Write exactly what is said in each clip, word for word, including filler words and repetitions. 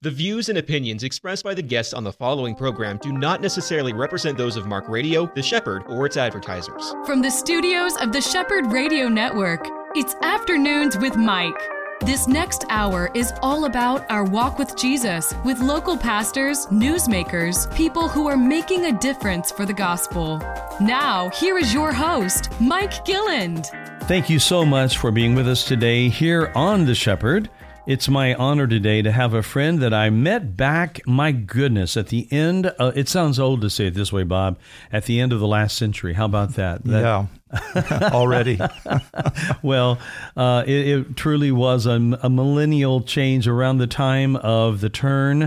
The views and opinions expressed by the guests on the following program do not necessarily represent those of Mark Radio, The Shepherd, or its advertisers. From the studios of the Shepherd Radio Network, it's Afternoons with Mike. This next hour is all about our walk with Jesus, with local pastors, newsmakers, people who are making a difference for the gospel. Now, here is your host, Mike Gilland. Thank you so much for being with us today here on The Shepherd. It's my honor today to have a friend that I met back, my goodness, at the end, uh, it sounds old to say it this way, Bob, at the end of the last century. How about that? that yeah, already. Well, uh, it, it truly was a, a millennial change around the time of the turn.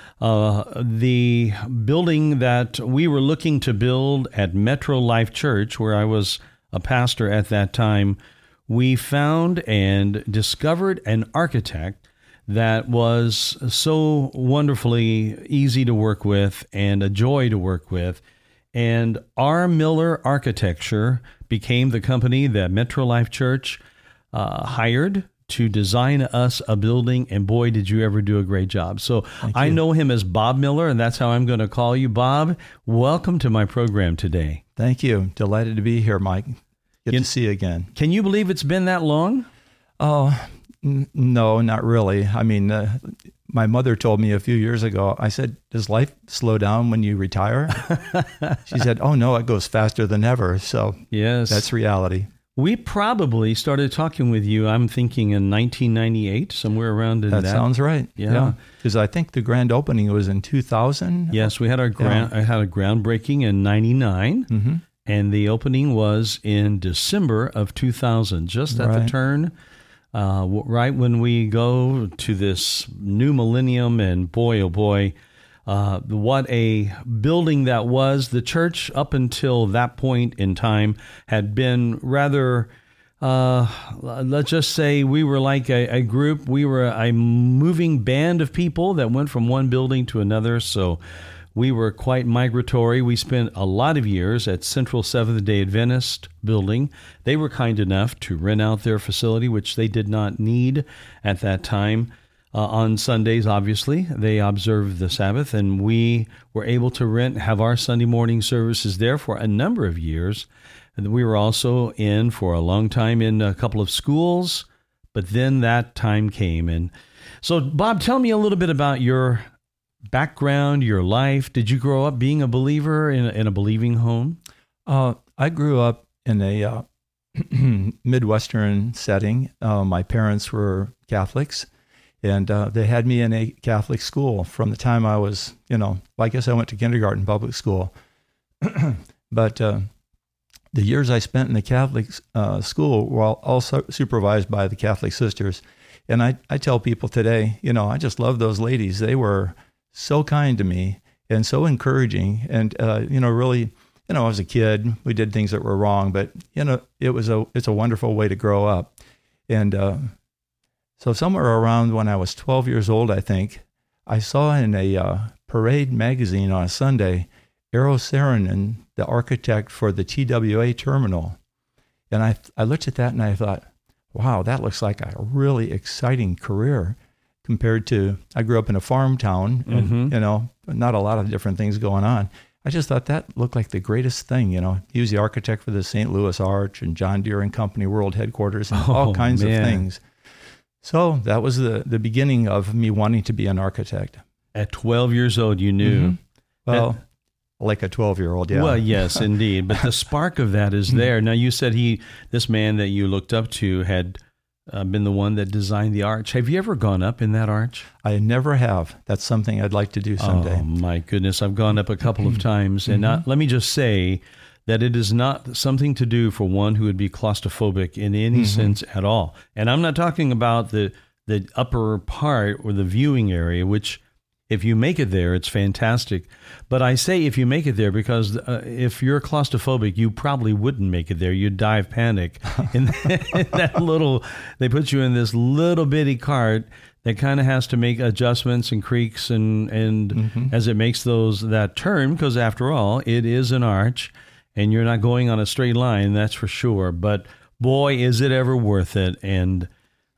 Uh, the building that we were looking to build at Metro Life Church, where I was a pastor at that time, we found and discovered an architect that was so wonderfully easy to work with and a joy to work with. And R. Miller Architecture became the company that Metro Life Church uh, hired to design us a building. And boy, did you ever do a great job. So I know him as Bob Miller, and that's how I'm going to call you. Bob, welcome to my program today. Thank you. Delighted to be here, Mike. Good you, to see you again. Can you believe it's been that long? Oh, n- no, not really. I mean, uh, my mother told me a few years ago, I said, does life slow down when you retire? She said, oh, no, it goes faster than ever. So yes, that's reality. We probably started talking with you, I'm thinking in nineteen ninety-eight, somewhere around in that. That sounds right. Yeah. Because yeah. I think the grand opening was in two thousand. Yes, we had our grand, yeah. I had a groundbreaking in ninety-nine. Mm-hmm. And the opening was in December of two thousand, just at right. the turn, uh, right when we go to this new millennium. And boy, oh boy, uh, what a building that was. The church up until that point in time had been rather, uh, let's just say we were like a, a group. We were a moving band of people that went from one building to another. So we were quite migratory. We spent a lot of years at Central Seventh-day Adventist building. They were kind enough to rent out their facility, which they did not need at that time. Uh, on Sundays, obviously, they observed the Sabbath, and we were able to rent, have our Sunday morning services there for a number of years. And we were also in for a long time in a couple of schools, but then that time came. And so, Bob, tell me a little bit about your background, your life. Did you grow up being a believer in a, in a believing home? Uh, I grew up in a uh, Midwestern setting. Uh, my parents were Catholics, and uh, they had me in a Catholic school from the time I was, you know, well, I guess I went to kindergarten public school. But uh, the years I spent in the Catholic uh, school were all, all supervised by the Catholic sisters. And I, I tell people today, you know, I just love those ladies. They were so kind to me and so encouraging. And, uh, you know, really, you know, as a kid, we did things that were wrong, but, you know, it was a, it's a wonderful way to grow up. And uh, so somewhere around when I was twelve years old, I think, I saw in a uh, Parade magazine on a Sunday, Eero Saarinen, the architect for the T W A terminal. And I, I looked at that and I thought, wow, that looks like a really exciting career. Compared to, I grew up in a farm town and, mm-hmm. you know, not a lot of different things going on. I just thought that looked like the greatest thing, you know. He was the architect for the Saint Louis Arch and John Deere and Company World Headquarters and oh, all kinds man. of things. So that was the, the beginning of me wanting to be an architect. At twelve years old, you knew. Mm-hmm. Well, that, like a twelve-year-old, yeah. Well, yes, indeed. But the spark of that is there. Now, you said he, this man that you looked up to had Uh, been the one that designed the arch. Have you ever gone up in that arch? I never have. That's something I'd like to do someday. Oh, my goodness. I've gone up a couple of times. And mm-hmm. uh, let me just say that it is not something to do for one who would be claustrophobic in any mm-hmm. sense at all. And I'm not talking about the, the upper part or the viewing area, which if you make it there, it's fantastic. But I say if you make it there because uh, if you're claustrophobic, you probably wouldn't make it there. You'd die of panic. in, in that little, they put you in this little bitty cart that kind of has to make adjustments and creaks and, and mm-hmm. as it makes those that turn, because after all, it is an arch and you're not going on a straight line, that's for sure. But boy, is it ever worth it. And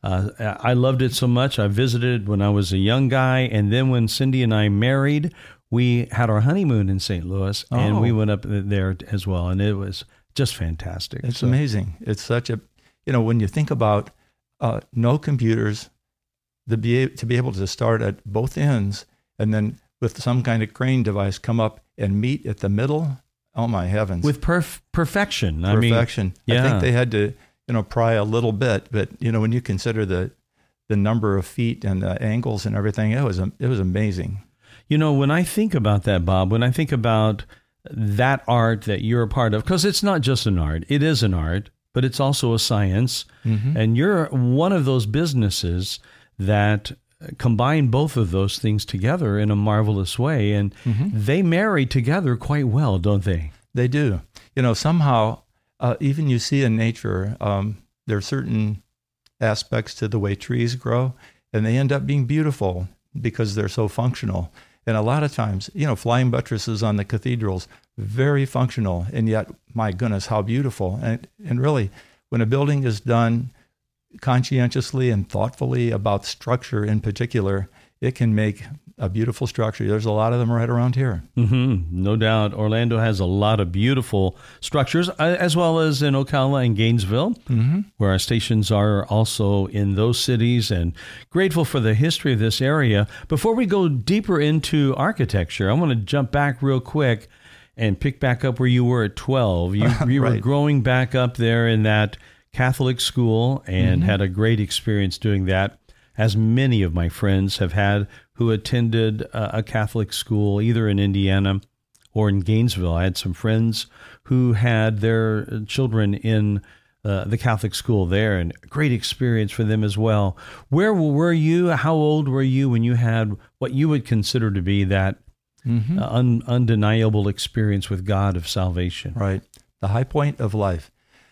Uh, I loved it so much. I visited when I was a young guy, and then when Cindy and I married, we had our honeymoon in Saint Louis, oh. and we went up there as well, and it was just fantastic. It's so. amazing. It's such a, you know, when you think about uh, no computers, the be, to be able to start at both ends, and then with some kind of crane device come up and meet at the middle, oh my heavens. With perf- perfection. Perfection. I mean, yeah. I think they had to, you know, pry a little bit, but you know, when you consider the the number of feet and the angles and everything, it was it was amazing. You know, when I think about that, Bob, when I think about that art that you're a part of, because it's not just an art, it is an art, but it's also a science, mm-hmm. and you're one of those businesses that combine both of those things together in a marvelous way, and mm-hmm. they marry together quite well, don't they? They do. You know, somehow, uh, even you see in nature, um, there are certain aspects to the way trees grow, and they end up being beautiful because they're so functional. And a lot of times, you know, flying buttresses on the cathedrals, very functional, and yet, my goodness, how beautiful. And and really, when a building is done conscientiously and thoughtfully about structure in particular, it can make a beautiful structure. There's a lot of them right around here. Mm-hmm. No doubt. Orlando has a lot of beautiful structures, as well as in Ocala and Gainesville, mm-hmm. where our stations are also in those cities, and grateful for the history of this area. Before we go deeper into architecture, I want to jump back real quick and pick back up where you were at twelve. You, you right. were growing back up there in that Catholic school and mm-hmm. had a great experience doing that, as many of my friends have had who attended a Catholic school either in Indiana or in Gainesville. I had some friends who had their children in uh, the Catholic school there, and a great experience for them as well. Where were you? How old were you when you had what you would consider to be that mm-hmm. uh, un- undeniable experience with God of salvation? Right. The high point of life.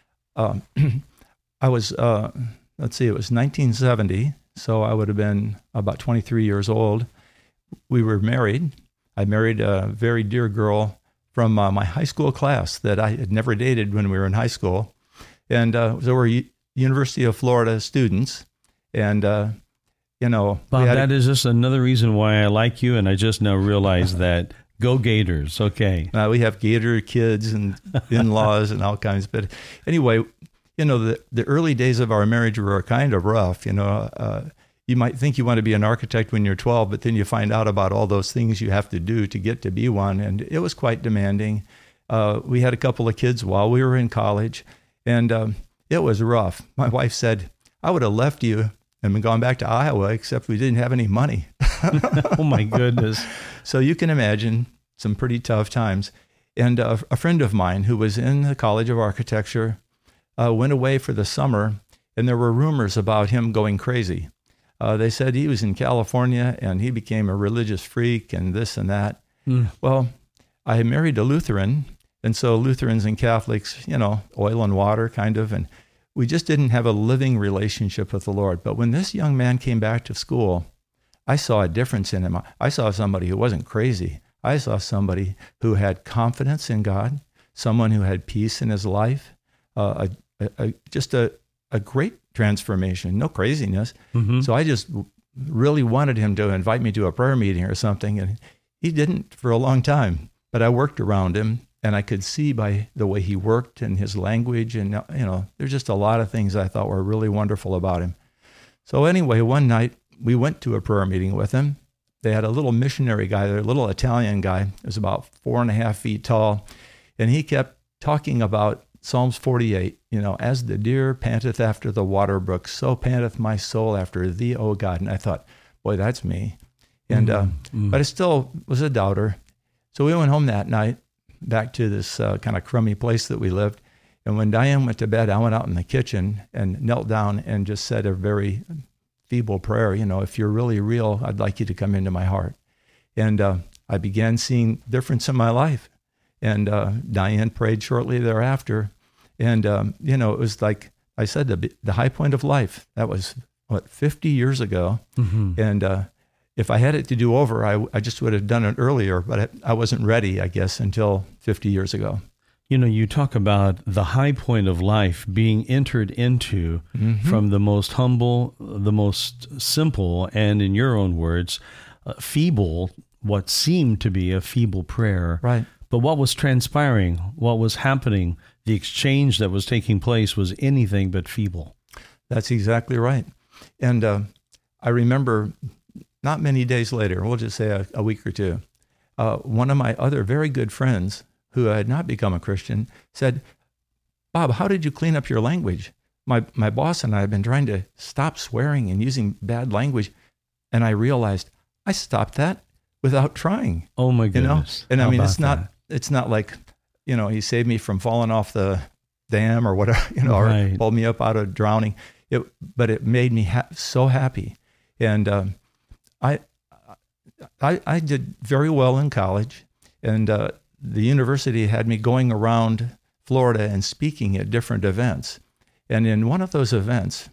Um, I was, uh, let's see, it was nineteen seventy, so I would have been about twenty-three years old. We were married. I married a very dear girl from uh, my high school class that I had never dated when we were in high school. And uh, so we're U- University of Florida students. And, uh, you know. Bob, that a, is just another reason why I like you, and I just now realized that. Go Gators, okay. Uh, we have Gator kids and in-laws and all kinds. But anyway, you know, the, the early days of our marriage were kind of rough. You know, uh, you might think you want to be an architect when you're twelve, but then you find out about all those things you have to do to get to be one. And it was quite demanding. Uh, we had a couple of kids while we were in college, and um, it was rough. My wife said, I would have left you and gone back to Iowa, except we didn't have any money. Oh, my goodness. So you can imagine some pretty tough times. And uh, a friend of mine who was in the College of Architecture uh, went away for the summer, and there were rumors about him going crazy. Uh, they said he was in California, and he became a religious freak and this and that. Mm. Well, I married a Lutheran, and so Lutherans and Catholics, you know, oil and water kind of, and we just didn't have a living relationship with the Lord. But when this young man came back to school, I saw a difference in him. I saw somebody who wasn't crazy. I saw somebody who had confidence in God, someone who had peace in his life, uh, a, a, just a, a great transformation, no craziness. Mm-hmm. So I just really wanted him to invite me to a prayer meeting or something, and he didn't for a long time. But I worked around him, and I could see by the way he worked and his language, and you know, there's just a lot of things I thought were really wonderful about him. So anyway, one night, we went to a prayer meeting with him. They had a little missionary guy there, a little Italian guy. He was about four and a half feet tall. And he kept talking about Psalms forty-eight, you know, as the deer panteth after the water brook, so panteth my soul after thee, O God. And I thought, boy, that's me. And mm-hmm. uh, mm-hmm. But I still was a doubter. So we went home that night, back to this uh, kind of crummy place that we lived. And when Diane went to bed, I went out in the kitchen and knelt down and just said a very feeble prayer, you know, if you're really real, I'd like you to come into my heart. And uh, I began seeing difference in my life. And uh, Diane prayed shortly thereafter. And, um, you know, it was like I said, the, the high point of life. That was, what, fifty years ago. Mm-hmm. And uh, if I had it to do over, I, I just would have done it earlier, but I, I wasn't ready, I guess, until fifty years ago. You know, you talk about the high point of life being entered into mm-hmm. from the most humble, the most simple, and in your own words, uh, feeble, what seemed to be a feeble prayer. Right. But what was transpiring, what was happening, the exchange that was taking place was anything but feeble. That's exactly right. And uh, I remember not many days later, we'll just say a, a week or two, uh, one of my other very good friends who had not become a Christian said, "Bob, how did you clean up your language? My my boss and I have been trying to stop swearing and using bad language, and I realized I stopped that without trying." Oh my goodness! You know? And How I mean, it's not that? it's not like, you know, he saved me from falling off the dam or whatever, you know, right. or pulled me up out of drowning. It, but it made me ha- so happy, and um, I, I I did very well in college, and uh, the university had me going around Florida and speaking at different events. And in one of those events,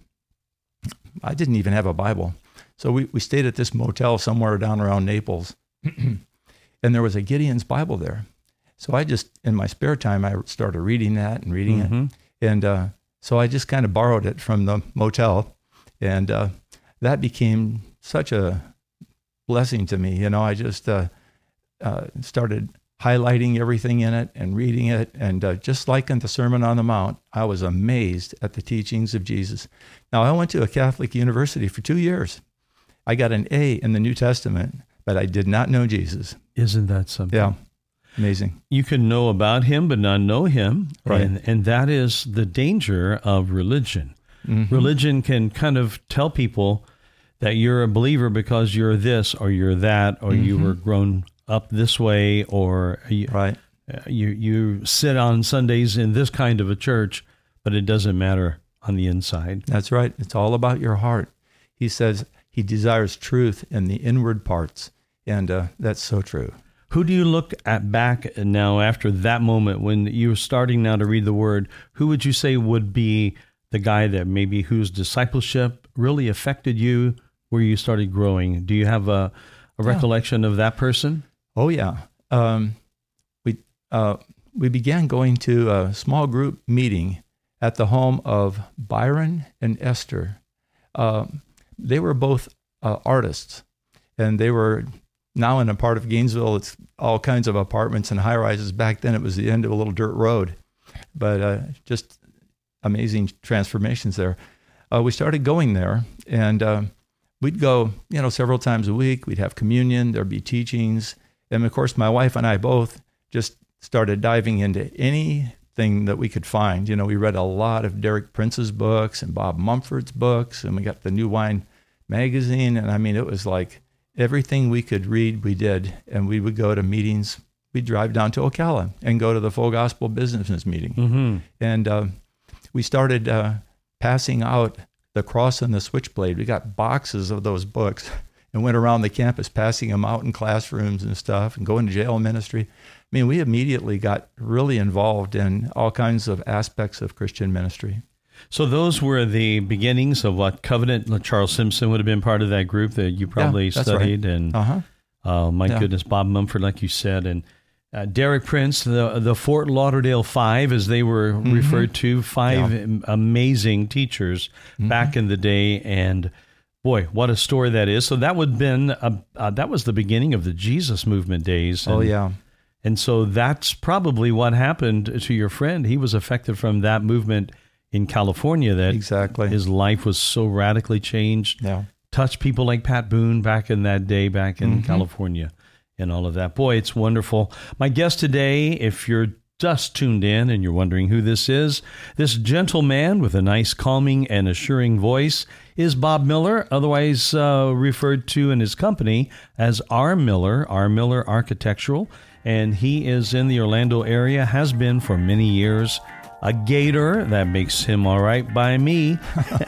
I didn't even have a Bible. So we, we stayed at this motel somewhere down around Naples. And there was a Gideon's Bible there. So I just, in my spare time, I started reading that and reading mm-hmm. it. And uh, so I just kind of borrowed it from the motel. And uh, that became such a blessing to me. You know, I just uh, uh, started highlighting everything in it and reading it. And uh, just like in the Sermon on the Mount, I was amazed at the teachings of Jesus. Now, I went to a Catholic university for two years. I got an A in the New Testament, but I did not know Jesus. Isn't that something? Yeah, amazing. You can know about him, but not know him. Right. And, and that is the danger of religion. Mm-hmm. Religion can kind of tell people that you're a believer because you're this or you're that, or mm-hmm. you were grown up this way, or you, right. uh, you you sit on Sundays in this kind of a church, but it doesn't matter on the inside. That's right. It's all about your heart. He says he desires truth in the inward parts, and uh, that's so true. Who do you look at back now after that moment when you're starting now to read the Word? Who would you say would be the guy that maybe whose discipleship really affected you, where you started growing? Do you have a, a recollection yeah. of that person? Oh, yeah. Um, we uh, we began going to a small group meeting at the home of Byron and Esther. Uh, they were both uh, artists, and they were now in a part of Gainesville. It's all kinds of apartments and high-rises. Back then, it was the end of a little dirt road, but uh, just amazing transformations there. Uh, we started going there, and uh, we'd go, you know, several times a week. We'd have communion. There'd be teachings. And of course, my wife and I both just started diving into anything that we could find. You know, we read a lot of Derek Prince's books and Bob Mumford's books, and we got the New Wine magazine. And I mean, it was like everything we could read, we did. And we would go to meetings. We'd drive down to Ocala and go to the Full Gospel Business meeting. Mm-hmm. And uh, we started uh, passing out The Cross and the Switchblade. We got boxes of those books and went around the campus passing them out in classrooms and stuff and going to jail ministry. I mean, we immediately got really involved in all kinds of aspects of Christian ministry. So those were the beginnings of what Covenant. Charles Simpson would have been part of that group that you probably yeah, studied. Right. And uh-huh. uh, my yeah. goodness, Bob Mumford, like you said, and uh, Derek Prince, the the Fort Lauderdale Five, as they were mm-hmm. referred to, five yeah. amazing teachers mm-hmm. back in the day. And boy, what a story that is. So that would have been, a, uh, that was the beginning of the Jesus movement days. And, oh, yeah. And so that's probably what happened to your friend. He was affected from that movement in California, that exactly. his life was so radically changed. Yeah. Touched people like Pat Boone back in that day, back in mm-hmm. California and all of that. Boy, it's wonderful. My guest today, if you're just tuned in and you're wondering who this is, this gentle man with a nice, calming and assuring voice is Bob Miller, otherwise uh, referred to in his company as R. Miller, R. Miller Architectural. And he is in the Orlando area, has been for many years. A Gator, that makes him all right by me.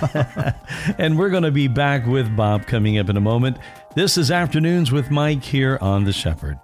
And we're going to be back with Bob coming up in a moment. This is Afternoons with Mike here on The Shepherd.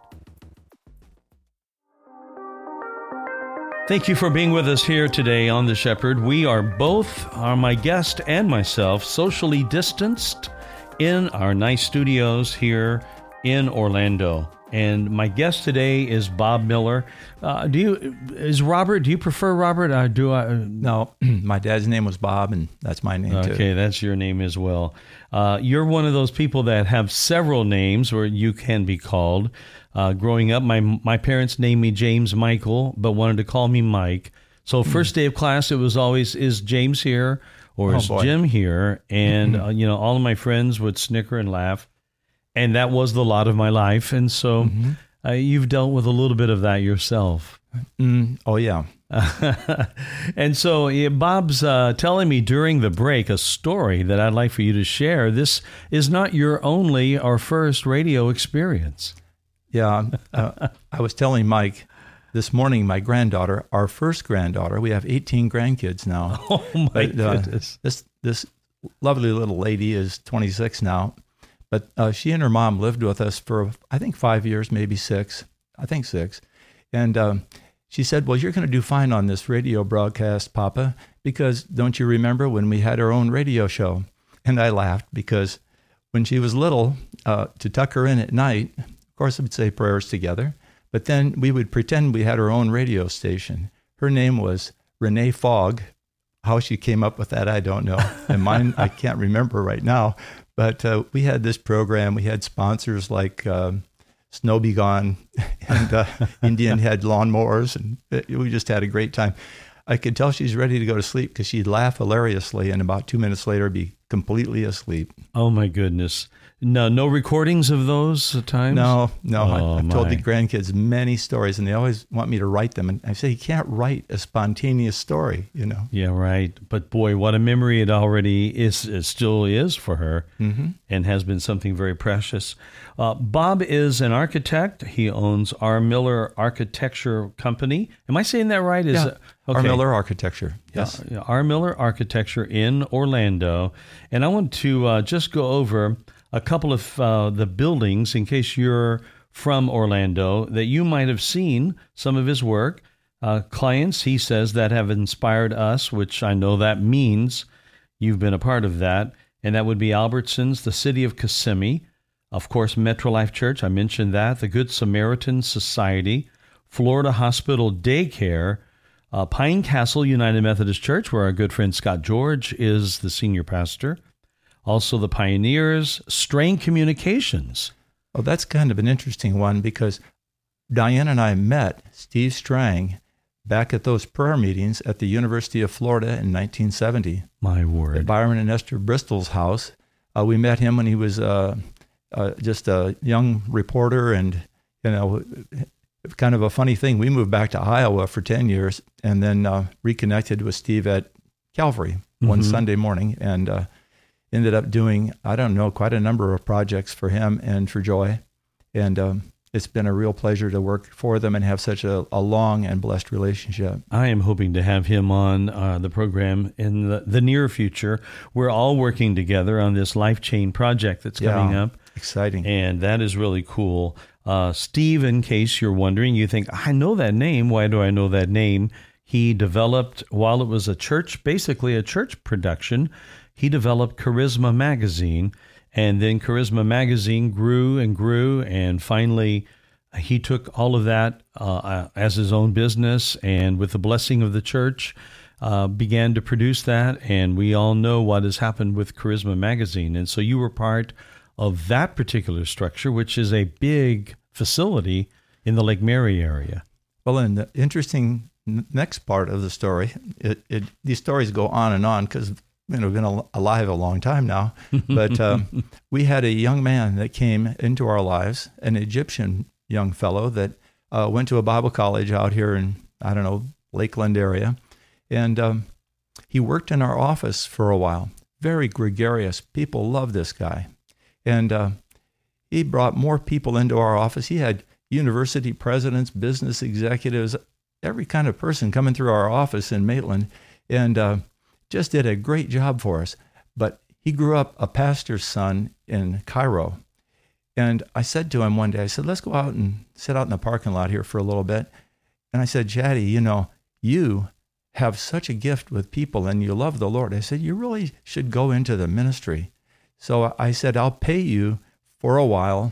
Thank you for being with us here today on The Shepherd. We are both, are my guest and myself, socially distanced in our nice studios here in Orlando. And my guest today is Bob Miller. Uh, do you is Robert? Do you prefer Robert? Uh, do I? No, my dad's name was Bob, and that's my name too. Okay, that's your name as well. Uh, you're one of those people that have several names, or you can be called. Uh, growing up, my my parents named me James Michael, but wanted to call me Mike. So first day of class, it was always, is James here or Oh, is boy. Jim here? And uh, you know, all of my friends would snicker and laugh. And that was the lot of my life. And so Mm-hmm. uh, you've dealt with a little bit of that yourself. Mm, oh, yeah. And so yeah, Bob's uh, telling me during the break a story that I'd like for you to share. This is not your only or first radio experience. Yeah. Uh, I was telling Mike this morning, my granddaughter, our first granddaughter, we have eighteen grandkids now. Oh, my But, uh, goodness. This, this lovely little lady is twenty-six now. But uh, she and her mom lived with us for, I think, five years, maybe six. I think six. And um, she said, well, you're going to do fine on this radio broadcast, Papa, because don't you remember when we had our own radio show? And I laughed because when she was little, uh, to tuck her in at night, of course, we'd say prayers together, but then we would pretend we had our own radio station. Her name was Renee Fogg. How she came up with that, I don't know. And mine, I can't remember right now. But uh, we had this program. We had sponsors like um, Snow Be Gone and uh, Indian Head Lawnmowers, and it, we just had a great time. I could tell she's ready to go to sleep because she'd laugh hilariously, and about two minutes later be completely asleep. Oh, my goodness. No, no recordings of those times? No, no. Oh, I, I've told my. the grandkids many stories, and they always want me to write them. And I say, you can't write a spontaneous story, you know. Yeah, right. But boy, what a memory it already is, it still is for her, Mm-hmm. and has been something very precious. Uh, Bob is an architect. He owns R. Miller Architecture Company. Am I saying that right? Is Yeah. it, Our Miller Architecture, yes. Yeah, R. Miller Architecture in Orlando. And I want to uh, just go over a couple of uh, the buildings in case you're from Orlando that you might have seen some of his work. Uh, clients, he says, that have inspired us, which I know that means you've been a part of that. And that would be Albertsons, the City of Kissimmee, of course, Metro Life Church, I mentioned that, the Good Samaritan Society, Florida Hospital Daycare, uh, Pine Castle United Methodist Church, where our good friend Scott George is the senior pastor, also the Pioneers, Strain Communications. Well, that's kind of an interesting one because Diane and I met Steve Strang back at those prayer meetings at the University of Florida in nineteen seventy. My At word. Byron and Esther Bristol's house. Uh, we met him when he was uh, uh, just a young reporter, and, you know, kind of a funny thing. We moved back to Iowa for ten years and then uh, reconnected with Steve at Calvary one Mhm. Sunday morning, and uh, ended up doing, I don't know, quite a number of projects for him and for Joy. And um, it's been a real pleasure to work for them and have such a, a long and blessed relationship. I am hoping to have him on uh, the program in the, the near future. We're all working together on this Life Chain project that's coming Yeah. up. Exciting. And that is really cool. Uh, Steve, in case you're wondering, you think, I know that name. Why do I know that name? He developed, while it was a church, basically a church production, he developed Charisma Magazine. And then Charisma Magazine grew and grew. And finally, he took all of that uh, as his own business. And with the blessing of the church, uh, began to produce that. And we all know what has happened with Charisma Magazine. And so you were part of that particular structure, which is a big facility in the Lake Mary area. Well, and the interesting n- next part of the story, it, it these stories go on and on because, you know, we've been al- alive a long time now. But um, we had a young man that came into our lives, an Egyptian young fellow that uh, went to a Bible college out here in, I don't know, Lakeland area. And um, he worked in our office for a while. Very gregarious. People love this guy. And uh, he brought more people into our office. He had university presidents, business executives, every kind of person coming through our office in Maitland, and uh, just did a great job for us. But he grew up a pastor's son in Cairo. And I said to him one day, I said, let's go out and sit out in the parking lot here for a little bit. And I said, Chatty, you know, you have such a gift with people and you love the Lord. I said, you really should go into the ministry. So I said, I'll pay you for a while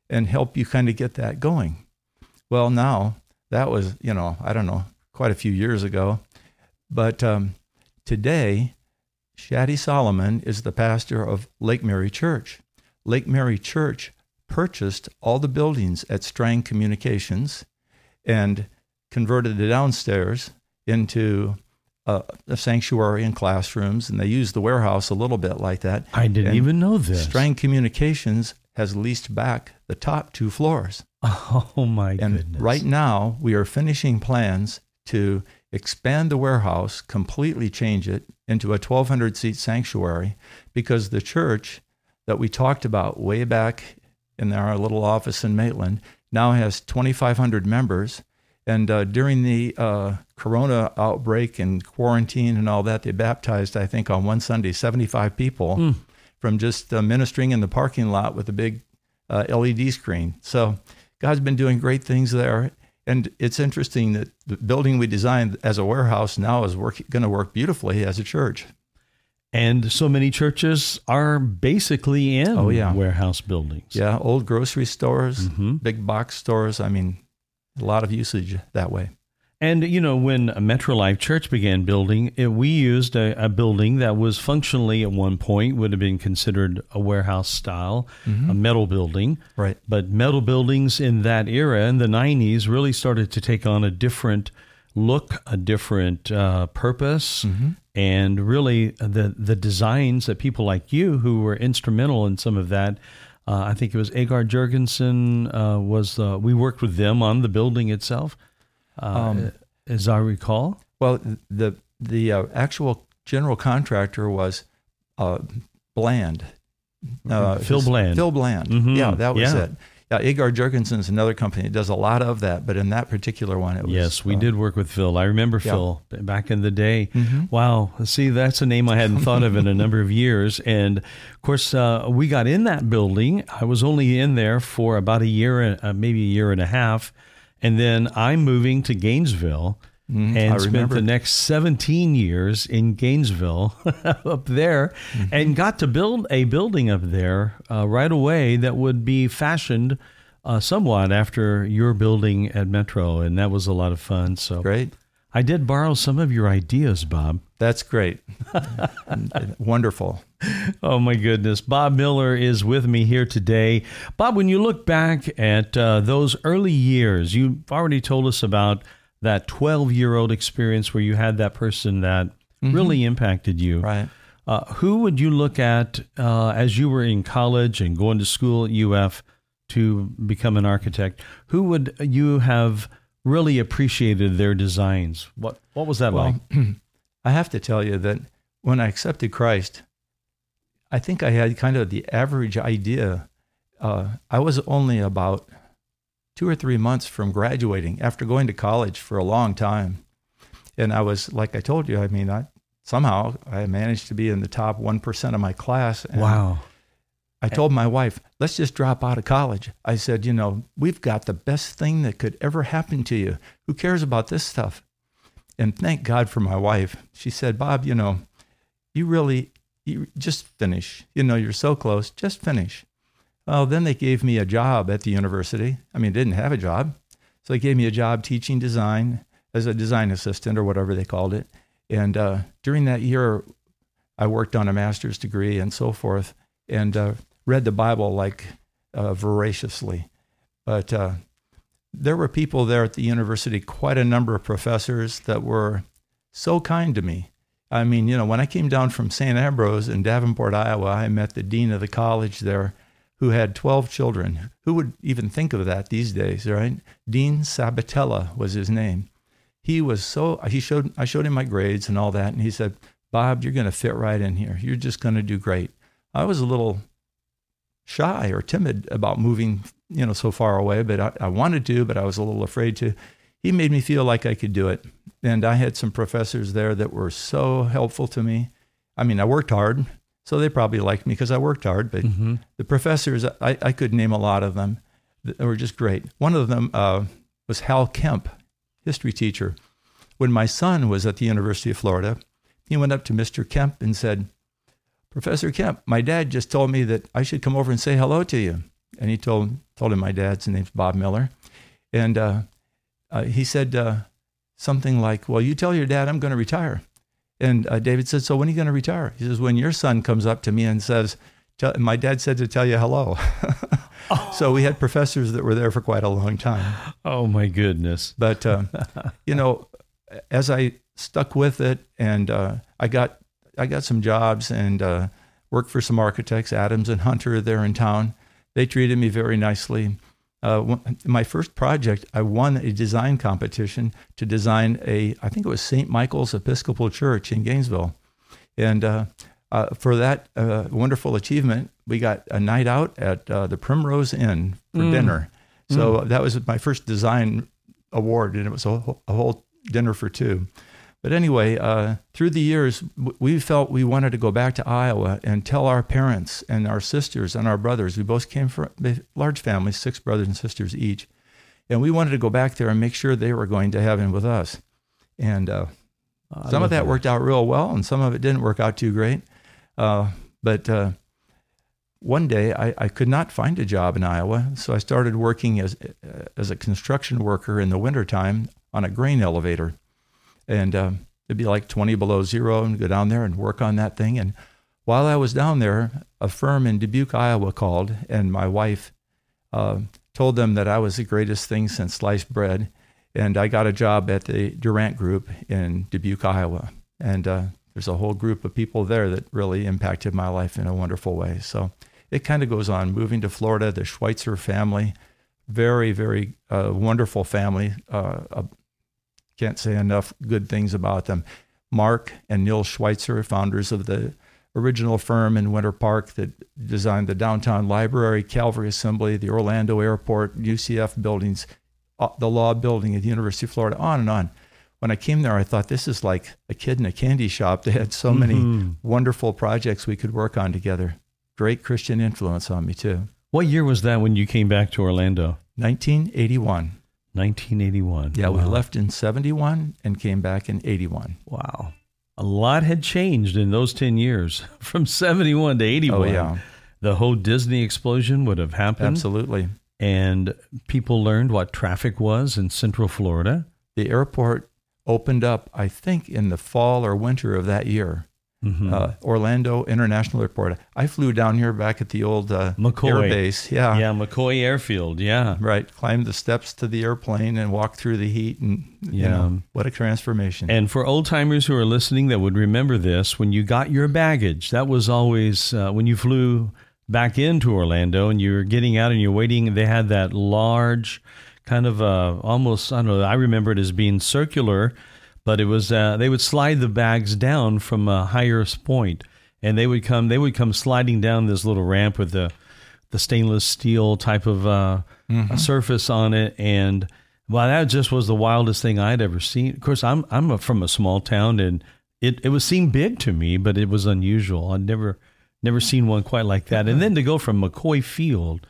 and help you kind of get that going. Well, now that was, you know, I don't know, quite a few years ago. But um, today, Shaddy Solomon is the pastor of Lake Mary Church. Lake Mary Church purchased all the buildings at Strang Communications and converted the downstairs into a, a sanctuary and classrooms, and they used the warehouse a little bit like that. I didn't and even know this. Strang Communications has leased back the top two floors. Oh, my and goodness. Right now, we are finishing plans to expand the warehouse, completely change it into a twelve hundred seat sanctuary, because the church that we talked about way back in our little office in Maitland now has twenty-five hundred members. And uh, during the uh, corona outbreak and quarantine and all that, they baptized, I think, on one Sunday, seventy-five people mm. from just uh, ministering in the parking lot with a big uh, L E D screen. So God's been doing great things there. And it's interesting that the building we designed as a warehouse now is work, going to work beautifully as a church. And so many churches are basically in oh, yeah. warehouse buildings. Yeah, old grocery stores, mm-hmm. big box stores. I mean, a lot of usage that way. And, you know, when Metro Life Church began building, it, we used a, a building that was functionally at one point would have been considered a warehouse style, mm-hmm. a metal building. Right. But metal buildings in that era, in the nineties, really started to take on a different look, a different uh, purpose, mm-hmm. and really the, the designs that people like you who were instrumental in some of that. Uh, I think it was Agar Jurgensen uh, was, uh, we worked with them on the building itself. Uh, um, as I recall. Well, the the uh, actual general contractor was uh, Bland. Uh, Phil Bland. Phil Bland. Mm-hmm. Yeah, that was yeah. it. Yeah, Agar Jurgensen is another company that does a lot of that, but in that particular one, it was... Yes, we uh, did work with Phil. I remember yeah. Phil back in the day. Mm-hmm. Wow. See, that's a name I hadn't thought of in a number of years. And, of course, uh, we got in that building. I was only in there for about a year, uh, maybe a year and a half. And then I'm moving to Gainesville mm, and I spent remember. the next seventeen years in Gainesville up there mm-hmm. and got to build a building up there uh, right away that would be fashioned uh, somewhat after your building at Metro. And that was a lot of fun. So great. I did borrow some of your ideas, Bob. That's great. Wonderful. Oh, my goodness. Bob Miller is with me here today. Bob, when you look back at uh, those early years, you've already told us about that twelve-year-old experience where you had that person that mm-hmm. really impacted you. Right. Uh, who would you look at uh, as you were in college and going to school at U F to become an architect? Who would you have really appreciated their designs? What What was that well, like? I have to tell you that when I accepted Christ, I think I had kind of the average idea. Uh, I was only about two or three months from graduating after going to college for a long time. And I was, like I told you, I mean, I somehow I managed to be in the top one percent of my class. And wow. I told my wife, let's just drop out of college. I said, you know, we've got the best thing that could ever happen to you. Who cares about this stuff? And thank God for my wife. She said, Bob, you know, you really, you just finish. You know, you're so close, just finish. Well, then they gave me a job at the university. I mean, I didn't have a job. So they gave me a job teaching design as a design assistant or whatever they called it. And uh, during that year, I worked on a master's degree and so forth, and uh, read the Bible like uh, voraciously. But uh, there were people there at the university, quite a number of professors that were so kind to me. I mean, you know, when I came down from Saint Ambrose in Davenport, Iowa, I met the dean of the college there who had twelve children. Who would even think of that these days, right? Dean Sabatella was his name. He was so, he showed, I showed him my grades and all that, and he said, Bob, you're going to fit right in here. You're just going to do great. I was a little shy or timid about moving, you know, so far away, but I, I wanted to, but I was a little afraid to. He made me feel like I could do it. And I had some professors there that were so helpful to me. I mean, I worked hard, so they probably liked me because I worked hard, but mm-hmm. the professors, I, I could name a lot of them. They were just great. One of them uh, was Hal Kemp, history teacher. When my son was at the University of Florida, he went up to Mister Kemp and said, Professor Kemp, my dad just told me that I should come over and say hello to you. and he told told him my dad's name's Bob Miller. And uh, uh, he said uh, something like, well, you tell your dad I'm going to retire. And uh, David said, so when are you going to retire? He says, when your son comes up to me and says, tell, my dad said to tell you hello. Oh. So we had professors that were there for quite a long time. Oh, my goodness. But, uh, you know, as I stuck with it and uh, I got I got some jobs and uh, worked for some architects, Adams and Hunter there in town. They treated me very nicely. Uh, my first project, I won a design competition to design a, I think it was Saint Michael's Episcopal Church in Gainesville. And uh, uh, for that uh, wonderful achievement, we got a night out at uh, the Primrose Inn for mm. dinner. So mm. that was my first design award, and it was a whole, a whole dinner for two. But anyway, uh, through the years, we felt we wanted to go back to Iowa and tell our parents and our sisters and our brothers. We both came from large families, six brothers and sisters each. And we wanted to go back there and make sure they were going to heaven with us. And uh, some of that, that worked out real well, and some of it didn't work out too great. Uh, but uh, one day, I, I could not find a job in Iowa, so I started working as, as a construction worker in the wintertime on a grain elevator. And uh, it'd be like twenty below zero and go down there and work on that thing. And while I was down there, a firm in Dubuque, Iowa called, and my wife uh, told them that I was the greatest thing since sliced bread. And I got a job at the Durant Group in Dubuque, Iowa. And uh, there's a whole group of people there that really impacted my life in a wonderful way. So it kind of goes on. Moving to Florida, the Schweitzer family, very, very uh, wonderful family. Uh, uh, Can't say enough good things about them. Mark and Neil Schweitzer, founders of the original firm in Winter Park that designed the downtown library, Calvary Assembly, the Orlando Airport, U C F buildings, the law building at the University of Florida, on and on. When I came there, I thought, this is like a kid in a candy shop. They had so many mm-hmm. wonderful projects we could work on together. Great Christian influence on me, too. What year was that when you came back to Orlando? nineteen eighty-one. nineteen eighty-one. Yeah, wow. We left in seventy-one and came back in eighty-one. Wow. A lot had changed in those ten years, from seventy-one to eighty-one. Oh, yeah. The whole Disney explosion would have happened. Absolutely. And people learned what traffic was in Central Florida. The airport opened up, I think, in the fall or winter of that year. Mm-hmm. Uh, Orlando International Airport. I flew down here back at the old uh, McCoy. Air Base. Yeah. Yeah, McCoy Airfield. Yeah. Right. Climbed the steps to the airplane and walked through the heat. And, you yeah. know, what a transformation. And for old timers who are listening that would remember this, when you got your baggage, that was always uh, when you flew back into Orlando and you were getting out and you're waiting, they had that large kind of uh, almost, I don't know, I remember it as being circular. But it was uh, they would slide the bags down from a higher point, and they would come they would come sliding down this little ramp with the the stainless steel type of uh, mm-hmm. surface on it, and well, that just was the wildest thing I'd ever seen. Of course, I'm I'm a, from a small town, and it it was seemed big to me, but it was unusual. I'd never never seen one quite like that. And then to go from McCoy Field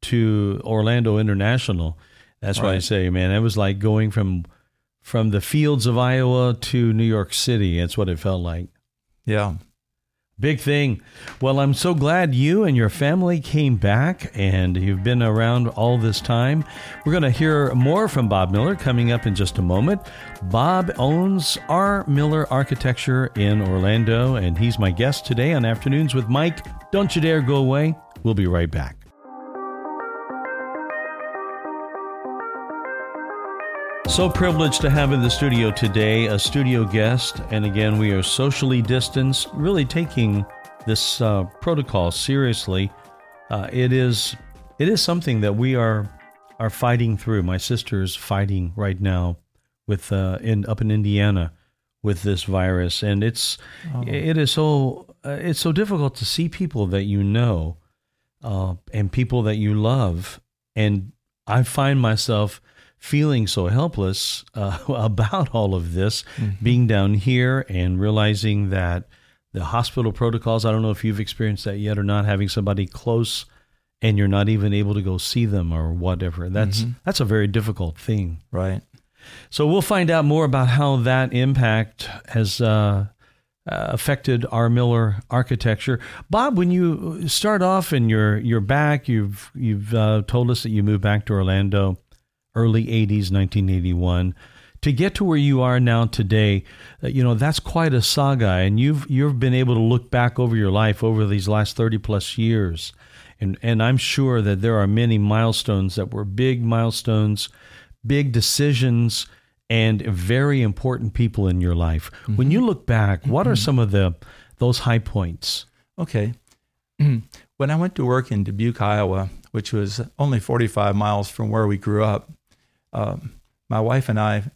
to Orlando International, that's right. why I say, man, it was like going from From the fields of Iowa to New York City. That's what it felt like. Yeah. Big thing. Well, I'm so glad you and your family came back and you've been around all this time. We're going to hear more from Bob Miller coming up in just a moment. Bob owns R. Miller Architecture in Orlando, and he's my guest today on Afternoons with Mike. Don't you dare go away. We'll be right back. So privileged to have in the studio today a studio guest, and again, we are socially distanced, really taking this uh, protocol seriously. Uh, it is it is something that we are are fighting through. My sister's fighting right now with uh, in up in Indiana with this virus, and it's oh. it is so uh, it's so difficult to see people that you know uh, and people that you love, and I find myself feeling so helpless uh, about all of this, mm-hmm. being down here and realizing that the hospital protocols, I don't know if you've experienced that yet or not, having somebody close and you're not even able to go see them or whatever. That's mm-hmm. that's a very difficult thing. Right. So we'll find out more about how that impact has uh, uh, affected R. Miller architecture. Bob, when you start off and you're you're back, you've you've uh, told us that you moved back to Orlando, early eighties, nineteen eighty-one. To get to where you are now today, uh, you know, that's quite a saga, and you've you've been able to look back over your life over these last thirty plus years, and and I'm sure that there are many milestones that were big milestones, big decisions, and very important people in your life. Mm-hmm. When you look back, what are some of the those high points? Okay. When I went to work in Dubuque, Iowa, which was only forty-five miles from where we grew up, um, my wife and I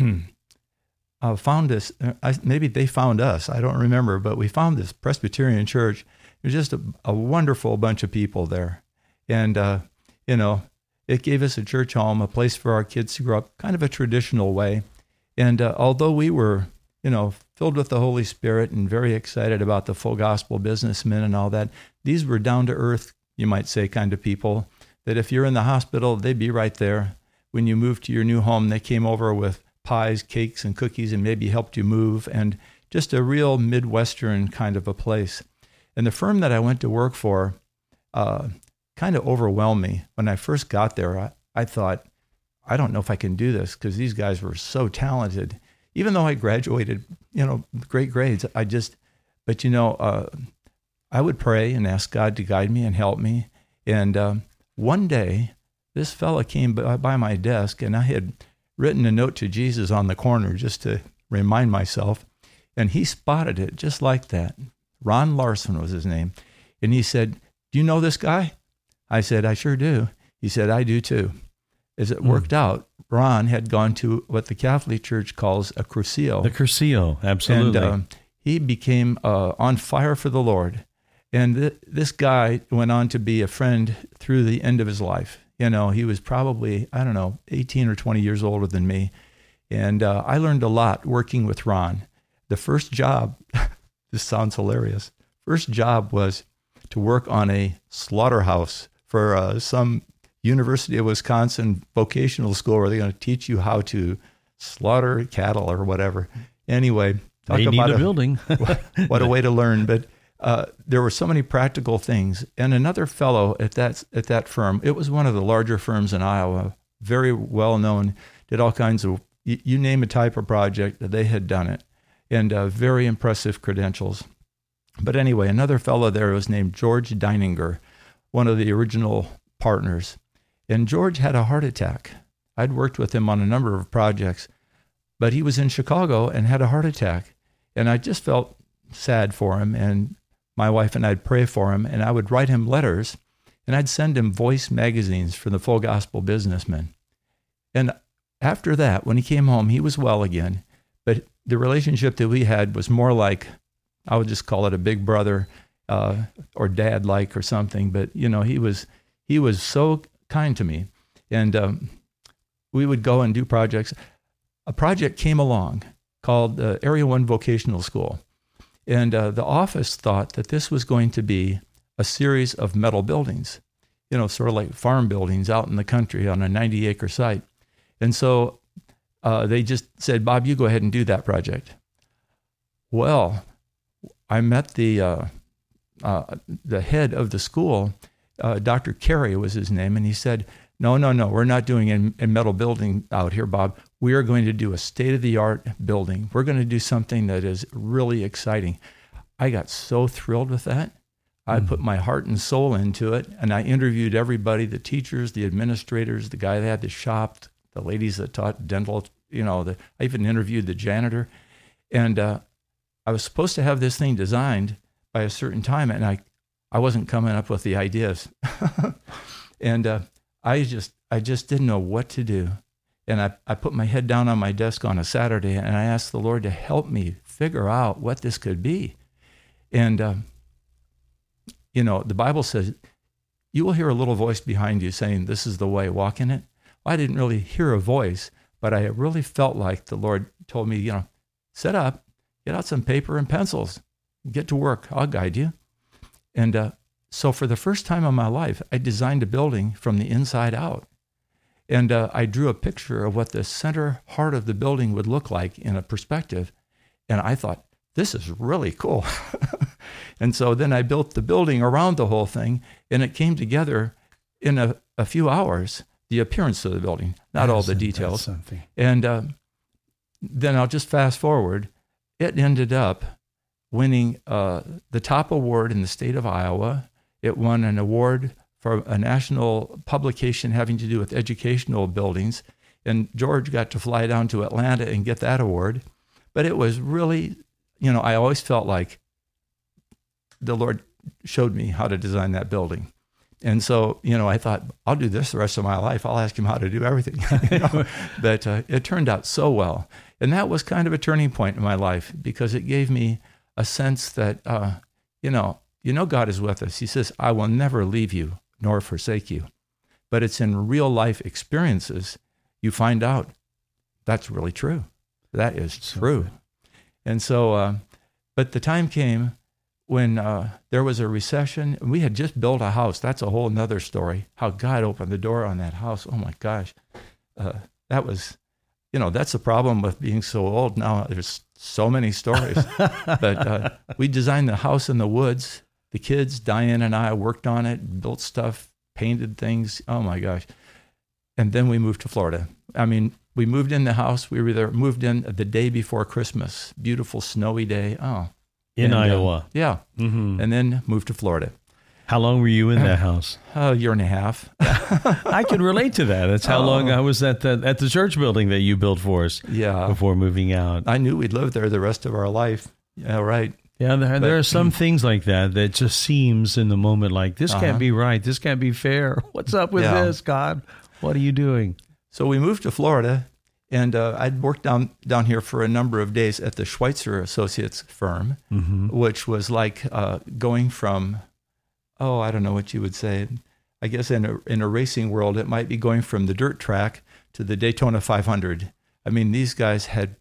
uh, found this, I, maybe they found us, I don't remember, but we found this Presbyterian church. It was just a, a wonderful bunch of people there. And, uh, you know, it gave us a church home, a place for our kids to grow up, kind of a traditional way. And uh, although we were, you know, filled with the Holy Spirit and very excited about the full gospel businessmen and all that, these were down-to-earth, you might say, kind of people, that if you're in the hospital, they'd be right there. When you moved to your new home, they came over with pies, cakes, and cookies and maybe helped you move, and just a real Midwestern kind of a place. And the firm that I went to work for uh, kind of overwhelmed me. When I first got there, I, I thought, I don't know if I can do this because these guys were so talented. Even though I graduated, you know, great grades, I just, but you know, uh, I would pray and ask God to guide me and help me. And um, one day, this fella came by, by my desk, and I had written a note to Jesus on the corner just to remind myself, and he spotted it just like that. Ron Larson was his name. And he said, "Do you know this guy?" I said, "I sure do." He said, "I do too." As it mm. worked out, Ron had gone to what the Catholic Church calls a Crucio. The Crucio, absolutely. And uh, he became uh, on fire for the Lord. And th- this guy went on to be a friend through the end of his life. You know, he was probably, I don't know, eighteen or twenty years older than me. And uh, I learned a lot working with Ron. The first job, this sounds hilarious, first job was to work on a slaughterhouse for uh, some University of Wisconsin vocational school where they're going to teach you how to slaughter cattle or whatever. Anyway, talk they about need a, a building. What a way to learn. But uh, there were so many practical things. And another fellow at that at that firm, it was one of the larger firms in Iowa, very well known, did all kinds of, you, you name a type of project, they had done it, and uh, very impressive credentials. But anyway, another fellow there was named George Deininger, one of the original partners. And George had a heart attack. I'd worked with him on a number of projects, but he was in Chicago and had a heart attack. And I just felt sad for him. And my wife and I'd pray for him, and I would write him letters, and I'd send him Voice magazines for the Full Gospel Businessman. And after that, when he came home, he was well again. But the relationship that we had was more like, I would just call it a big brother uh, or dad-like or something. But, you know, he was he was so kind to me. And um, we would go and do projects. A project came along called uh, Area One Vocational School. And uh, the office thought that this was going to be a series of metal buildings, you know, sort of like farm buildings out in the country on a ninety acre site. And so uh, they just said, "Bob, you go ahead and do that project." Well, I met the uh, uh, the head of the school, uh, Doctor Carey was his name, and he said, no, no, no, we're not doing a, a metal building out here, Bob. We are going to do a state-of-the-art building. We're going to do something that is really exciting. I got so thrilled with that. I mm-hmm. put my heart and soul into it, and I interviewed everybody, the teachers, the administrators, the guy that had the shop, the ladies that taught dental, you know, the, I even interviewed the janitor. And uh, I was supposed to have this thing designed by a certain time, and I, I wasn't coming up with the ideas. and uh, I just I just didn't know what to do. And I, I put my head down on my desk on a Saturday, and I asked the Lord to help me figure out what this could be. And, um, you know, the Bible says, you will hear a little voice behind you saying, "This is the way, walk in it." Well, I didn't really hear a voice, but I really felt like the Lord told me, you know, sit up, get out some paper and pencils, get to work, I'll guide you. And uh, so for the first time in my life, I designed a building from the inside out. And uh, I drew a picture of what the center heart of the building would look like in a perspective. And I thought, this is really cool. And so then I built the building around the whole thing, and it came together in a, a few hours, the appearance of the building, not That all is- the that's details. something. And uh, then I'll just fast forward. It ended up winning uh, the top award in the state of Iowa. It won an award for a national publication having to do with educational buildings. And George got to fly down to Atlanta and get that award. But it was really, you know, I always felt like the Lord showed me how to design that building. And so, you know, I thought, I'll do this the rest of my life. I'll ask him how to do everything. You know? But uh, it turned out so well. And that was kind of a turning point in my life because it gave me a sense that, uh, you know, you know, God is with us. He says, I will never leave you nor forsake you. But it's in real life experiences you find out that's really true. That is true. And so, uh, but the time came when uh, there was a recession. We had just built a house. That's a whole nother story. How God opened the door on that house. Oh my gosh. Uh, that was, you know, that's the problem with being so old now. There's so many stories. But uh, we designed the house in the woods. The kids, Diane and I, worked on it, built stuff, painted things. Oh my gosh. And then we moved to Florida. I mean, we moved in the house. We were there, moved in the day before Christmas. Beautiful snowy day. Oh, In And, uh, Iowa. yeah. hmm And then moved to Florida. How long were you in that house? A year and a half. I can relate to that. That's how Oh. long I was at the at the church building that you built for us Yeah. before moving out. I knew we'd live there the rest of our life. Yeah, right. Yeah, there, there But- are some things like that that just seems in the moment like, this Uh-huh. can't be right. This can't be fair. What's up with Yeah. this, God? What are you doing? So we moved to Florida, and uh, I'd worked down down here for a number of days at the Schweitzer Associates firm, Mm-hmm. which was like uh, going from, oh, I don't know what you would say. I guess in a, in a racing world, it might be going from the dirt track to the Daytona five hundred. I mean, these guys had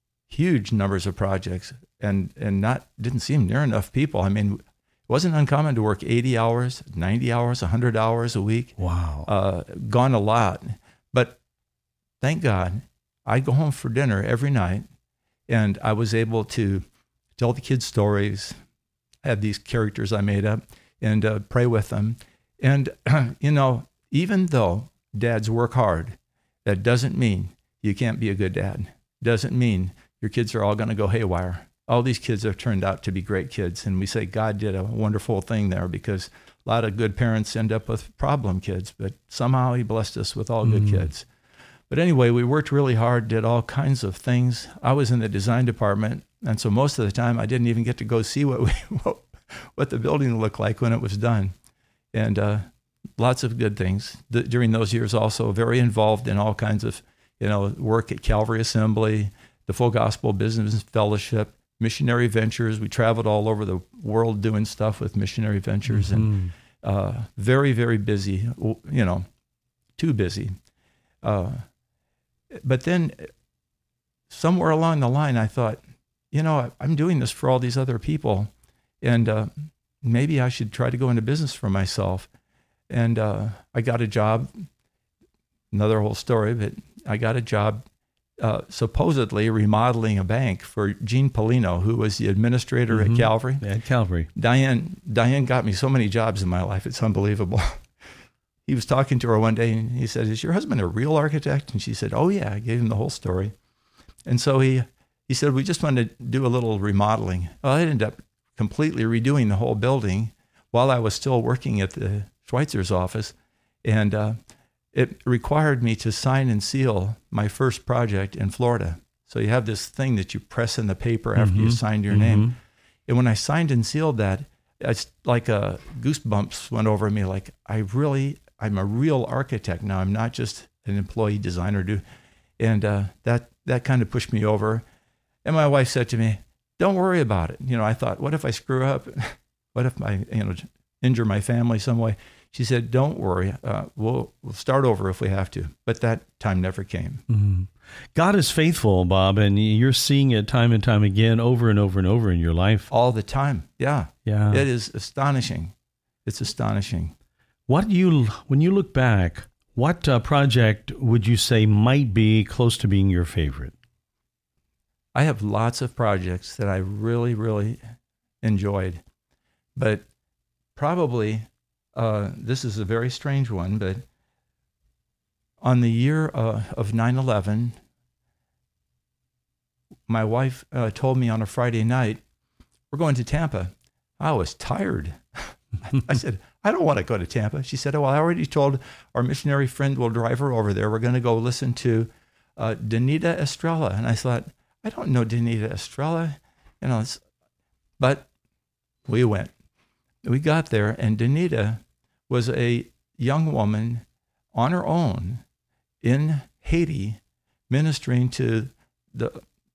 huge numbers of projects and, and not didn't seem near enough people. I mean, it wasn't uncommon to work eighty hours, ninety hours, one hundred hours a week. Wow. Uh, gone a lot. But thank God, I'd go home for dinner every night, and I was able to tell the kids stories, have these characters I made up, and uh, pray with them. And, you know, even though dads work hard, that doesn't mean you can't be a good dad. Doesn't mean your kids are all going to go haywire. All these kids have turned out to be great kids. And we say God did a wonderful thing there because a lot of good parents end up with problem kids, but somehow he blessed us with all good Mm. kids. But anyway, we worked really hard, did all kinds of things. I was in the design department, and so most of the time I didn't even get to go see what we what, what the building looked like when it was done. And uh, lots of good things. The, during those years also very involved in all kinds of, you know, work at Calvary Assembly, the Full Gospel Business Fellowship, Missionary Ventures. We traveled all over the world doing stuff with Missionary Ventures, and Mhm. uh, very, very busy, you know, too busy. Uh, but then somewhere along the line, I thought, you know, I'm doing this for all these other people, and uh, maybe I should try to go into business for myself. And uh, I got a job, another whole story, but I got a job uh, supposedly remodeling a bank for Gene Polino, who was the administrator Mhm. at Calvary. At Calvary. Diane, Diane got me so many jobs in my life. It's unbelievable. He was talking to her one day and he said, "Is your husband a real architect?" And she said, "Oh yeah." I gave him the whole story. And so he, he said, "We just wanted to do a little remodeling." Well, I ended up completely redoing the whole building while I was still working at the Schweitzer's office. And uh, it required me to sign and seal my first project in Florida. So you have this thing that you press in the paper after you Mhm. signed your Mhm. name. And when I signed and sealed that, it's like a goosebumps went over me. Like, I really, I'm a real architect now. I'm not just an employee designer. Do, and uh, that that kind of pushed me over. And my wife said to me, "Don't worry about it." You know, I thought, what if I screw up? What if I, you know, injure my family some way? She said, "Don't worry. Uh, we'll we'll start over if we have to." But that time never came. Mhm. God is faithful, Bob, and you're seeing it time and time again, over and over and over in your life. All the time. Yeah. Yeah. It is astonishing. It's astonishing. What do you, when you look back, what uh, project would you say might be close to being your favorite? I have lots of projects that I really, really enjoyed, but probably uh, this is a very strange one, but on the year uh, of nine eleven, my wife uh, told me on a Friday night, we're going to Tampa. I was tired. I said, I don't want to go to Tampa. She said, oh, well, I already told our missionary friend will drive her over there. We're going to go listen to uh, Danita Estrella. And I thought, I don't know Danita Estrella. You know, it's, but we went. We got there, and Danita was a young woman on her own in Haiti ministering to the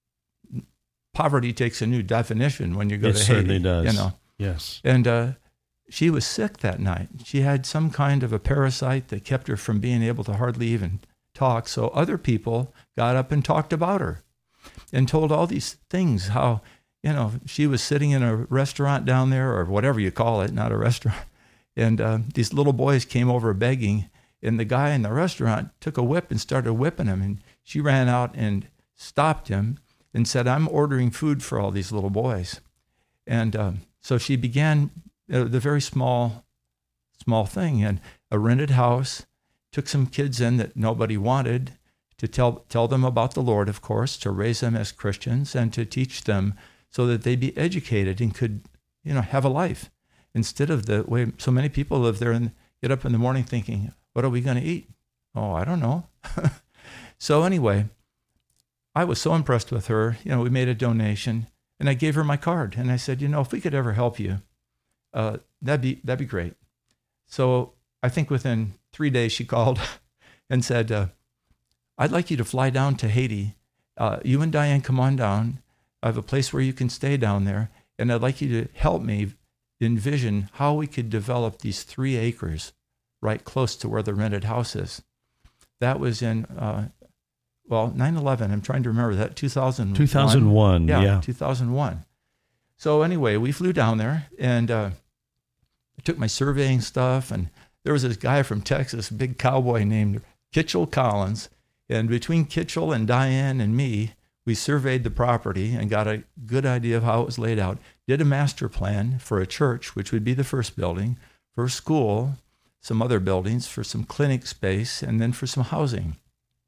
poverty takes a new definition when you go it to Haiti. It certainly does. You know. Yes. And uh, she was sick that night. She had some kind of a parasite that kept her from being able to hardly even talk. So other people got up and talked about her and told all these things, how, you know, she was sitting in a restaurant down there, or whatever you call it, not a restaurant. And uh, these little boys came over begging, and the guy in the restaurant took a whip and started whipping him. And she ran out and stopped him and said, I'm ordering food for all these little boys. And um, so she began uh, the very small, small thing, and a rented house, took some kids in that nobody wanted, to tell tell them about the Lord, of course, to raise them as Christians and to teach them so that they'd be educated and could, you know, have a life, instead of the way so many people live there and get up in the morning thinking, what are we going to eat? Oh, I don't know. So anyway, I was so impressed with her. You know, we made a donation, and I gave her my card, and I said, you know, if we could ever help you, uh, that'd be that'd be great. So I think within three days she called and said, uh, I'd like you to fly down to Haiti. Uh, you and Diane come on down. I have a place where you can stay down there, and I'd like you to help me envision how we could develop these three acres right close to where the rented house is. That was in, uh, well, nine eleven. I'm trying to remember that, two thousand one. two thousand one, yeah. yeah. two thousand one. So anyway, we flew down there, and uh, I took my surveying stuff, and there was this guy from Texas, a big cowboy named Kitchell Collins. And between Kitchell and Diane and me, we surveyed the property and got a good idea of how it was laid out, did a master plan for a church, which would be the first building, for a school, some other buildings, for some clinic space, and then for some housing.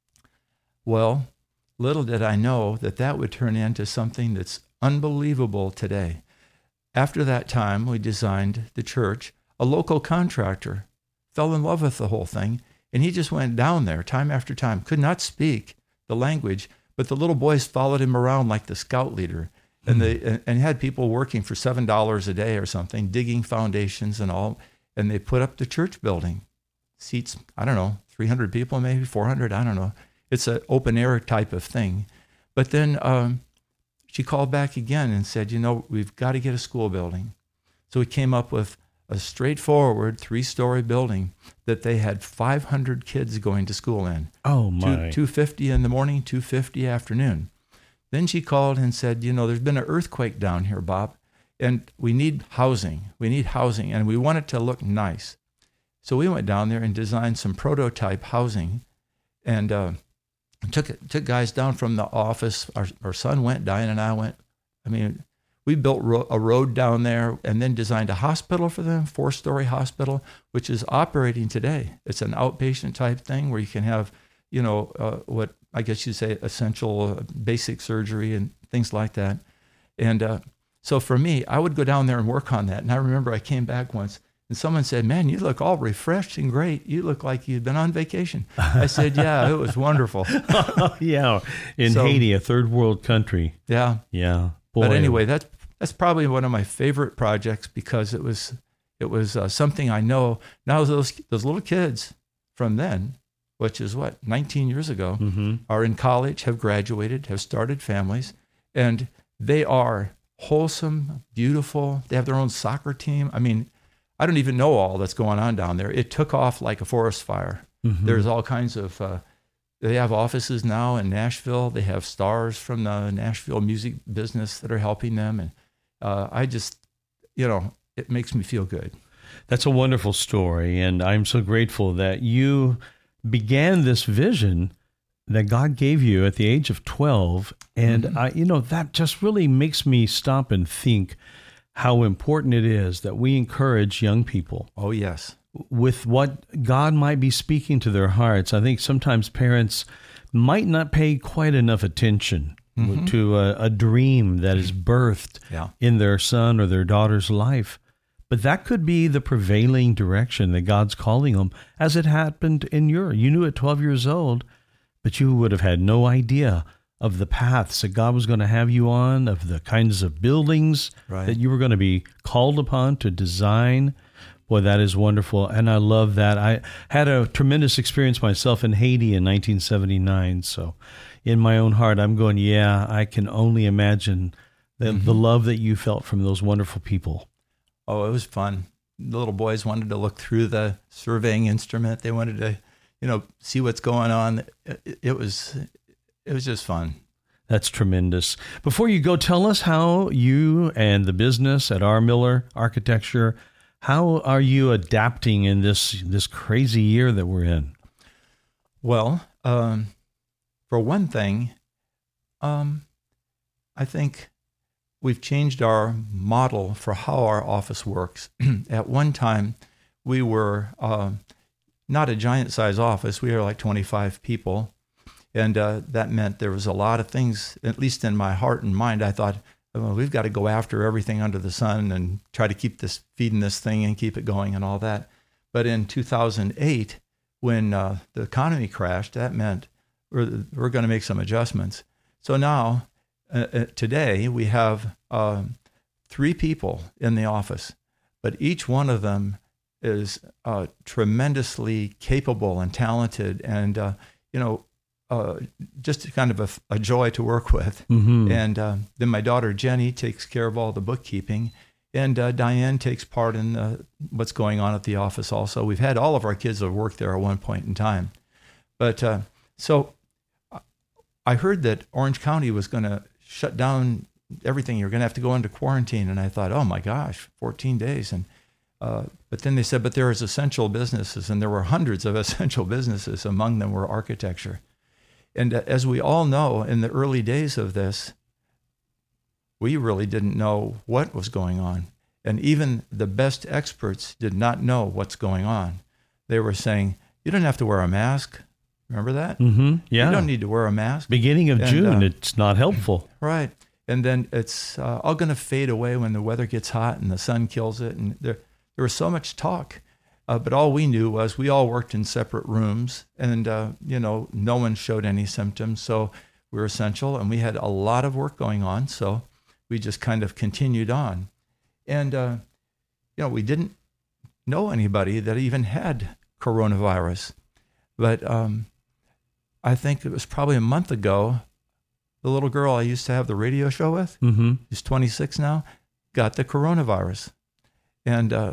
Well, little did I know that that would turn into something that's unbelievable today. After that time, we designed the church. A local contractor fell in love with the whole thing, and he just went down there time after time, could not speak the language, but the little boys followed him around like the scout leader, and they and, and had people working for seven dollars a day or something, digging foundations and all, and they put up the church building. Seats, I don't know, three hundred people maybe, four hundred, I don't know. It's an open air type of thing. But then um, she called back again and said, you know, we've got to get a school building. So we came up with a straightforward three-story building that they had five hundred kids going to school in. Oh, my. two fifty in the morning, two fifty afternoon. Then she called and said, you know, there's been an earthquake down here, Bob, and we need housing. We need housing, and we want it to look nice. So we went down there and designed some prototype housing, and uh, took took guys down from the office. Our, our son went, Diane and I went. I mean, we built ro- a road down there and then designed a hospital for them, four-story hospital, which is operating today. It's an outpatient type thing where you can have, you know, uh, what I guess you'd say essential uh, basic surgery and things like that. And uh, so for me, I would go down there and work on that. And I remember I came back once and someone said, man, you look all refreshed and great. You look like you'd been on vacation. I said, yeah, it was wonderful. Yeah, in So- Haiti, a third world country. Yeah. Yeah. Boy. But anyway, that's that's probably one of my favorite projects because it was it was uh, something I know now. Those those little kids from then, which is what nineteen years ago, Mm-hmm. are in college, have graduated, have started families, and they are wholesome, beautiful. They have their own soccer team. I mean, I don't even know all that's going on down there. It took off like a forest fire. Mm-hmm. There's all kinds of. Uh, They have offices now in Nashville. They have stars from the Nashville music business that are helping them. And uh, I just, you know, it makes me feel good. That's a wonderful story, and I'm so grateful that you began this vision that God gave you at the age of twelve. And, mm-hmm. I, you know, that just really makes me stop and think how important it is that we encourage young people. Oh, yes. With what God might be speaking to their hearts. I think sometimes parents might not pay quite enough attention mm-hmm. to a, a dream that is birthed yeah. in their son or their daughter's life. But that could be the prevailing direction that God's calling them, as it happened in your. You knew at twelve years old, but you would have had no idea of the paths that God was going to have you on, of the kinds of buildings right. that you were going to be called upon to design. Boy, that is wonderful, and I love that. I had a tremendous experience myself in Haiti in nineteen seventy-nine, so in my own heart, I'm going, yeah, I can only imagine the, mm-hmm. the love that you felt from those wonderful people. Oh, it was fun. The little boys wanted to look through the surveying instrument. They wanted to, you know, see what's going on. It, it was, it was just fun. That's tremendous. Before you go, tell us how you and the business at R. Miller Architecture, how are you adapting in this this crazy year that we're in? Well, um, for one thing, um, I think we've changed our model for how our office works. At one time, we were uh, not a giant-size office. We were like twenty-five people, and uh, that meant there was a lot of things, at least in my heart and mind, I thought, well, we've got to go after everything under the sun and try to keep this, feeding this thing and keep it going and all that. But in two thousand eight, when uh, the economy crashed, that meant we're, we're going to make some adjustments. So now, Uh, today, we have uh, three people in the office, but each one of them is uh, tremendously capable and talented and, uh, you know, uh, just kind of a, a joy to work with. Mm-hmm. And uh, then my daughter, Jenny, takes care of all the bookkeeping, and uh, Diane takes part in uh, what's going on at the office also. We've had all of our kids that worked there at one point in time. But uh, so I heard that Orange County was going to shut down everything. You're going to have to go into quarantine. And I thought, oh my gosh, fourteen days. And uh, but then they said, but there is essential businesses, and there were hundreds of essential businesses. Among them were architecture. And uh, as we all know, in the early days of this, we really didn't know what was going on. And even the best experts did not know what's going on. They were saying, you don't have to wear a mask. Remember that? Mm-hmm. Yeah. You don't need to wear a mask. Beginning of and, June, uh, it's not helpful. Right. And then it's uh, all going to fade away when the weather gets hot and the sun kills it. And there, there was so much talk. Uh, but all we knew was we all worked in separate rooms, and, uh, you know, no one showed any symptoms. So we were essential, and we had a lot of work going on. So we just kind of continued on. And, uh, you know, we didn't know anybody that even had coronavirus. But, um, I think it was probably a month ago, the little girl I used to have the radio show with, mm-hmm. she's twenty-six now, got the coronavirus. And uh,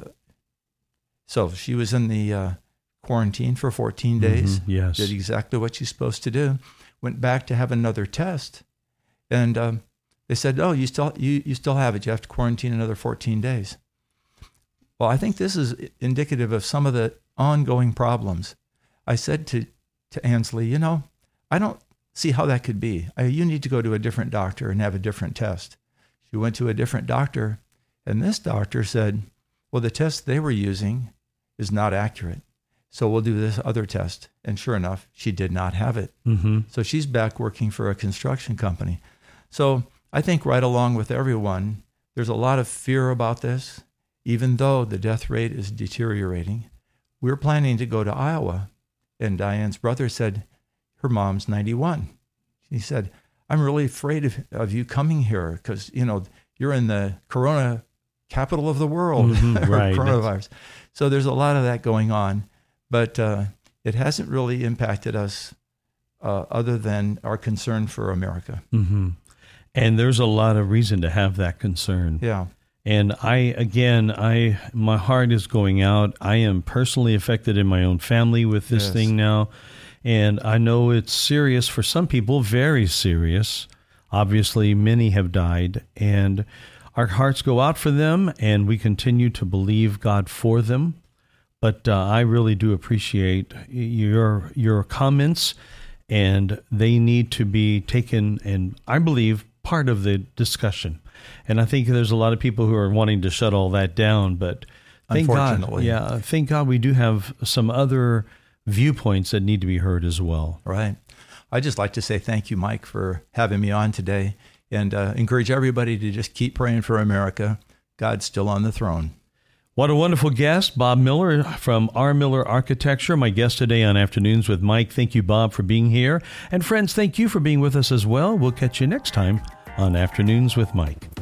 so she was in the uh, quarantine for fourteen days, mm-hmm. yes. did exactly what she's supposed to do, went back to have another test, and um, they said, oh, you still, you, you still have it. You have to quarantine another fourteen days. Well, I think this is indicative of some of the ongoing problems. I said to to Ansley, you know, I don't see how that could be. I, you need to go to a different doctor and have a different test. She went to a different doctor, and this doctor said, well, the test they were using is not accurate, so we'll do this other test. And sure enough, she did not have it. Mm-hmm. So she's back working for a construction company. So I think right along with everyone, there's a lot of fear about this, even though the death rate is deteriorating. We're planning to go to Iowa. And Diane's brother said, her mom's ninety-one. He said, I'm really afraid of, of you coming here because, you know, you're in the corona capital of the world, mm-hmm, right. coronavirus. So there's a lot of that going on, but uh, it hasn't really impacted us uh, other than our concern for America. Mm-hmm. And there's a lot of reason to have that concern. Yeah. And I, again, I, my heart is going out. I am personally affected in my own family with this yes. thing now. And I know it's serious for some people, very serious. Obviously, many have died. And our hearts go out for them, and we continue to believe God for them. But uh, I really do appreciate your your comments and they need to be taken, and I believe, part of the discussion. And I think there's a lot of people who are wanting to shut all that down, but thank God, yeah, thank God we do have some other viewpoints that need to be heard as well. Right. I'd just like to say thank you, Mike, for having me on today, and uh, encourage everybody to just keep praying for America. God's still on the throne. What a wonderful guest, Bob Miller from R. Miller Architecture, my guest today on Afternoons with Mike. Thank you, Bob, for being here. And friends, thank you for being with us as well. We'll catch you next time on Afternoons with Mike.